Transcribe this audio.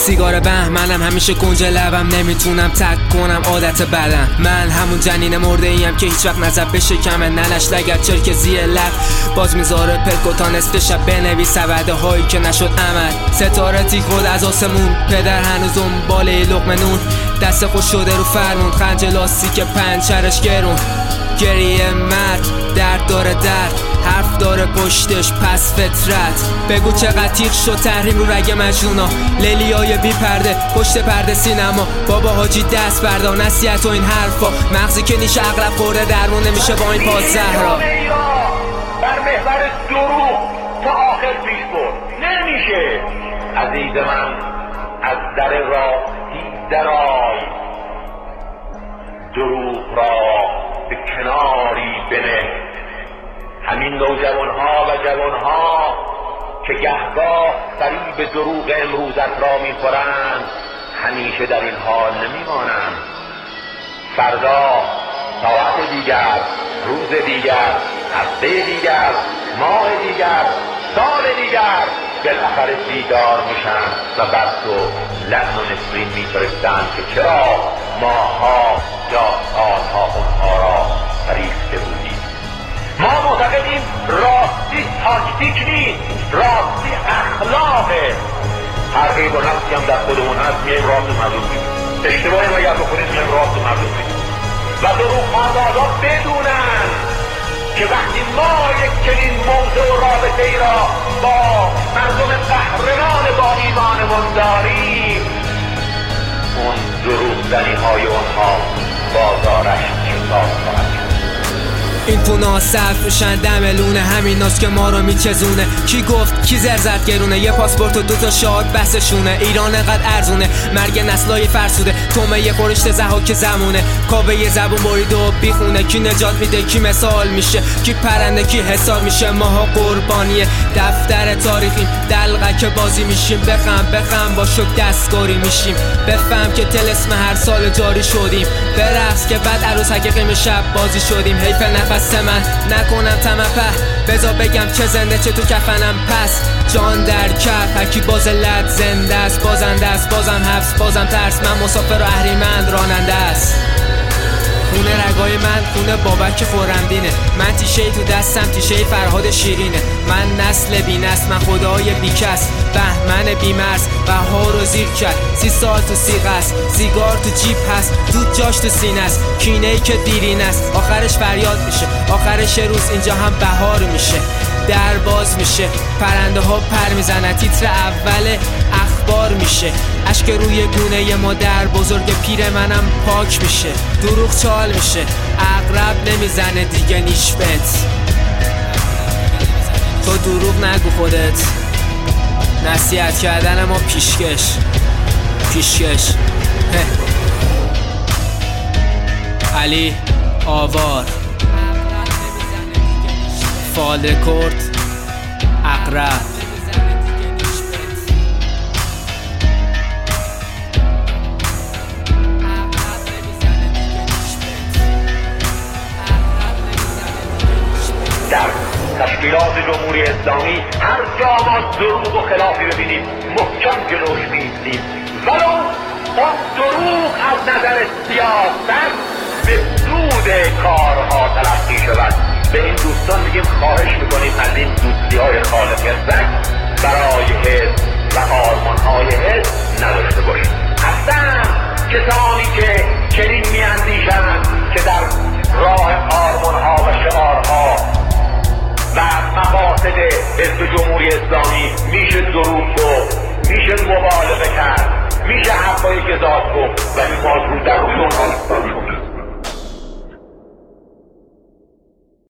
سیگار بهمنم همیشه کنج لبم، نمیتونم تک کنم عادت بدم. من همون جنین مرده ایم که هیچ وقت نزد بشه کمه، ننش لگر چرک زیر لب باز میذاره پلکو تا نصف شب بنویس وعده هایی که نشد عمل. ستاره تیک خود از آسمون، پدر هنوز دنباله لقمه نون، دست خوش شده رو فرمون، خنج لاستیک پنچرش گرون. گریه مرد درد داره، درد حرف داره پشتش پس فطرت. بگو چقدر تیغ شد تحریم رو رگ مجنونا، لیلیای بی پرده پشت پرده سینما. بابا حاجی دست بردار نصیحت و این حرفا، مغزی که نیشه اغلب خورده درمون نمیشه با این پاس زهرا. بر محور دروغ تا آخر پیش برد نمیشه. عزیز من از در راستی درآی، دروغ را به کناری بنه. همین نوجوانها و جوانها که گهگاه فریب دروغ امروزت را میخورند همیشه در این حال نمیمانند. فردا، ساعت دیگر، روز دیگر، هفته دیگر، ماه دیگر، سال دیگر بالاخره بیدار میشن و بر تو لعن و نفرین میفرستند که چرا ماها یا سالها اونها را فریفته بودیم. ما معتقدیم راستی تاکتیک نیست، راستی اخلاقه. هر عیب و نقصی هم در خودمون هست میایم راست و مظلوم میگیم، اشتباهی هم اگر بکنیم میایم راست و مظلوم میگیم. و دروغ پردازا بدونن که وقتی ما یک چنین موضوع و رابطه ای را با مردم قهرمان با ایمانمون داریم، اون دروغ زنی های اونها بازارش کتاب خواهد شد. این پونا صرف میشن دم لونه، همین ناست که ما رو میچزونه. کی گفت کی زرزرد گرونه، یه پاسپورت و دوتا شاد بسشونه. ایران انقدر ارزونه، مرگ نسلای فرسوده، تومه یه خورشت زحاک زمونه. کابه یه زبون برید و بیخونه، کی نجات میده کی مثال میشه، کی پرنده کی حسار میشه. ماها قربانیه دفتر تاریخیم، دلقک بازی میشیم. بخم با شک دستکاری میشیم، بفهم که طلسم هر سال جاری شدیم. برقص که بعد عروس حقیقیم شب بازی شدیم. حیف نفس من نکنم طمع په، بذار بگم چه زنده چه تو کفنم پس. جان در کف هرکی باز لد زنده است، بازنده است، بازم حبس بازم ترس. من مسافر و اهریمند راننده است. خونه رگای من خونه بابک خورمدینه، من تیشه تو دستم تیشه فرهاد شیرینه. من نسل بی نسل، من خدای بی کس، بهمن بی مرز بهار رو زیر کرد. 30 سال تو سیغ است، سیگار تو جیب هست، دود جاش تو سینه است، کینه ای که دیرین است آخرش فریاد میشه. آخرش روز اینجا هم بهار میشه، در باز میشه، پرنده ها پر میزنن، تیتر اول اخبار میشه. اشک روی گونه مادر بزرگ پیر منم پاک میشه. دروغ چال میشه، عقرب نمیزنه دیگه نیشبت. تو دروغ نگو خودت، نصیحت کردن ما پیشکش. علی آوار، فال رکورد، عقرب. در تشکیلات جمهوری اسلامی هر جا ما دروغ و خلافی ببینیم محکم جلوش می‌ایستیم، ولو اون دروغ از نظر سیاست به سود کارها تلقی شود. به این دوستان میگیم خواهش میکنیم از این دوستی‌های خالق رزق برای حزب و آرمان‌های حزب نداشته باشید. اصلا کسانی که چنین میاندیشند که در راه آرمان‌ها